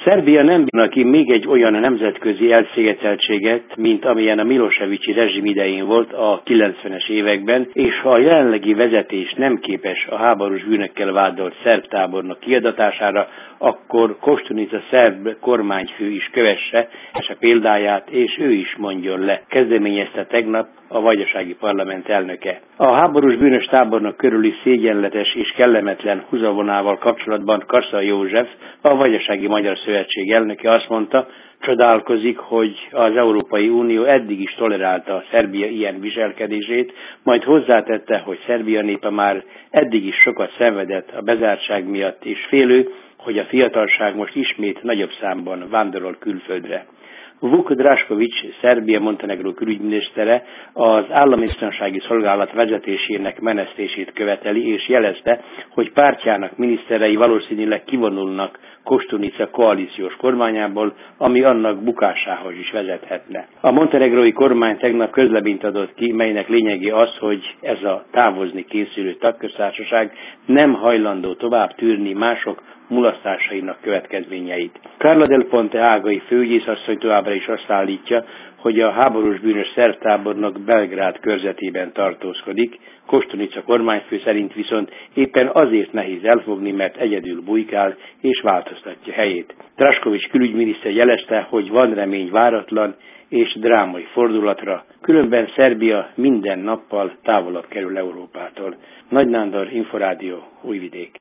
Szerbia nem bírna ki még egy olyan nemzetközi elszigeteltséget, mint amilyen a Miloševići rezsim idején volt a 90-es években, és ha a jelenlegi vezetés nem képes a háborús bűnökkel vádolt szerb tábornok kiadatására, akkor Koštunica szerb kormányfő is kövesse a példáját, és ő is mondjon le, kezdeményezte tegnap a vajdasági parlament elnöke. A háborús bűnös tábornok körüli szégyenletes és kellemetlen húzavonával kapcsolatban Kassa József, a Vajdasági Magyar Szövetség elnöke azt mondta, csodálkozik, hogy az Európai Unió eddig is tolerálta a Szerbia ilyen viselkedését, majd hozzátette, hogy Szerbia népe már eddig is sokat szenvedett a bezártság miatt, és félő, hogy a fiatalság most ismét nagyobb számban vándorol külföldre. Vuk Drašković, Szerbia-Montenegró külügyminisztere az állambiztonsági szolgálat vezetésének menesztését követeli, és jelezte, hogy pártjának miniszterei valószínűleg kivonulnak Koštunica koalíciós kormányából, ami annak bukásához is vezethetne. A montenegrói kormány tegnap közleményt adott ki, melynek lényege az, hogy ez a távozni készülő tagköztársaság nem hajlandó tovább tűrni mások mulasztásainak következményeit. Carla Del Ponte hágai főügyészasszony továbbra is azt állítja, hogy a háborús bűnös szerb tábornok Belgrád körzetében tartózkodik, Koštunica kormányfő szerint viszont éppen azért nehéz elfogni, mert egyedül bujkál és változtatja helyét. Drašković külügyminiszter jelezte, hogy van remény váratlan és drámai fordulatra, különben Szerbia minden nappal távolabb kerül Európától. Nagy Nándor, Inforádió, Újvidék.